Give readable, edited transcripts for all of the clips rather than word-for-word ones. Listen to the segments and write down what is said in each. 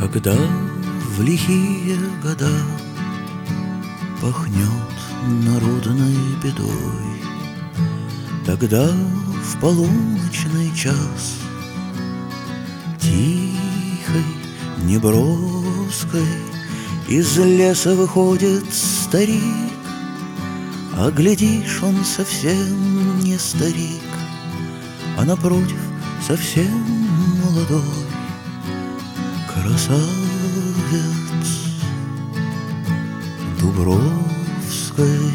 Когда в лихие года пахнет народной бедой, тогда в полуночный час тихой, неброской из леса выходит старик. А глядишь, он совсем не старик, а напротив совсем молодой красавец Дубровской.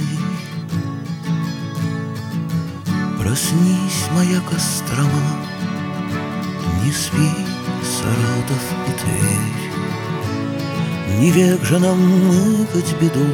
Проснись, моя Кострома, не спи, Саратов и Тверь, не век же нам мыкать беду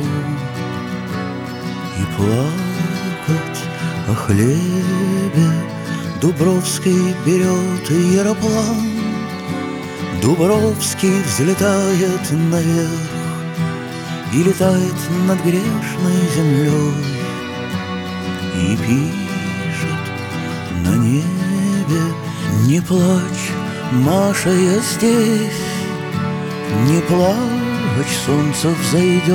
и плакать о хлебе. Дубровский берет яроплан, Дубровский взлетает наверх и летает над грешной землей и пишет на небе: не плачь, Маша, я здесь, не плачь, солнце взойдет,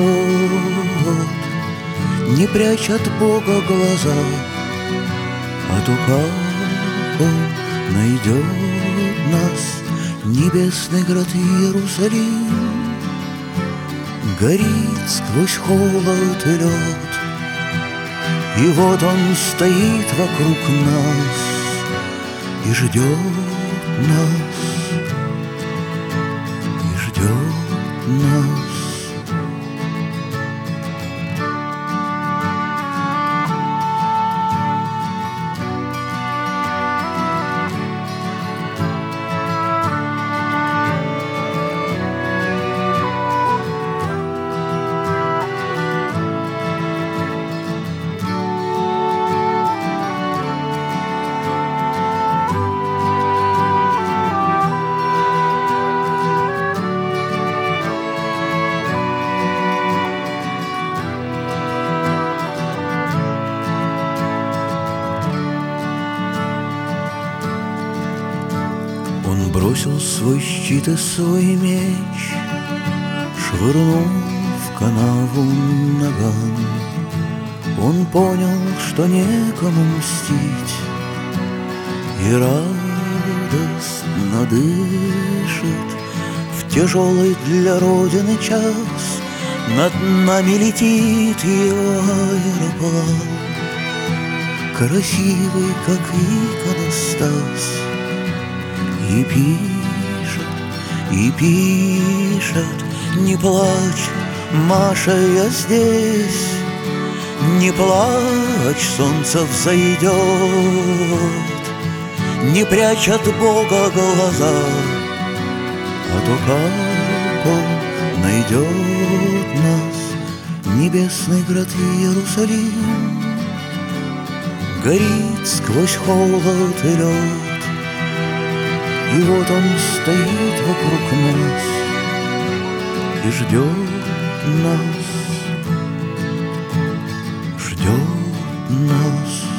не прячь от Бога глаза, а то как Он найдет нас. Небесный град Иерусалим горит сквозь холод и лед, и вот он стоит вокруг нас и ждет нас, и ждет нас. Он бросил свой щит и свой меч, швырнул в канаву наган. Он понял, что некому мстить, и радостно дышит. В тяжелый для Родины час над нами летит его аэроплан, красивый, как иконостас. И пишет, не плачь, Маша, я здесь, не плачь, солнце взойдет, не прячь от Бога глаза, а то как Он найдет нас. Небесный град Иерусалим горит сквозь холод и лед, и вот он стоит вокруг нас и ждет нас, ждет нас.